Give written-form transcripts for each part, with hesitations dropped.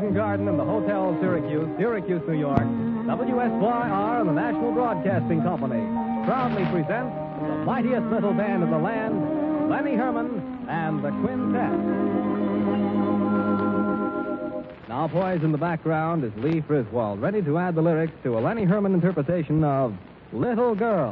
Garden in the Hotel Syracuse, Syracuse, New York, WSYR and the National Broadcasting Company proudly present the mightiest little band in the land, Lenny Herman and the Quintet. Now poised in the background is Lee Friswold, ready to add the lyrics to a Lenny Herman interpretation of Little Girl.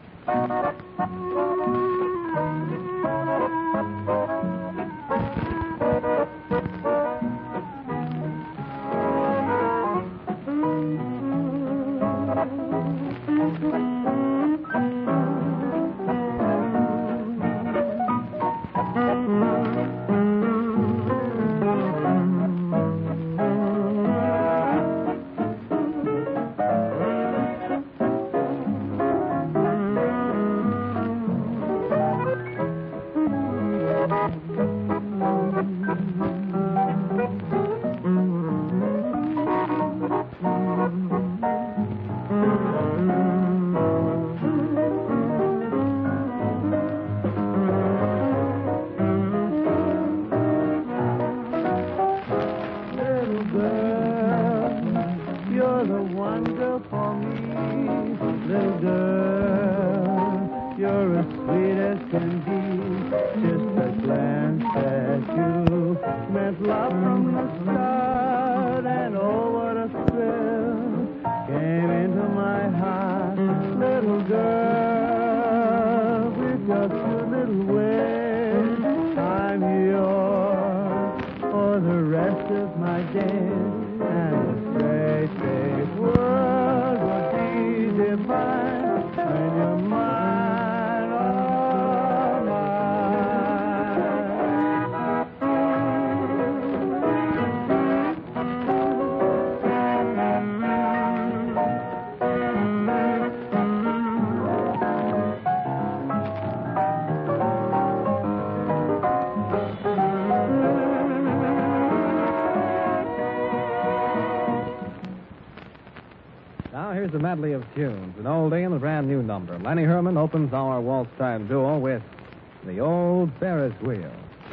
A medley of tunes, an oldie and a brand new number. Lenny Herman opens our waltz time duel with The Old Ferris Wheel.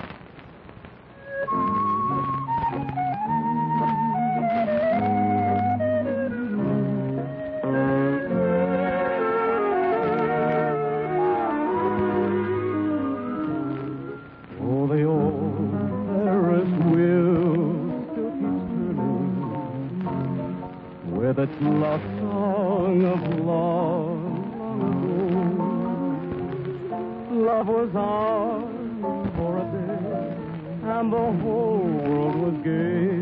Oh, the old Ferris wheel still keeps turning with its love song of long, long ago. Love was ours for a day, and the whole world was gay.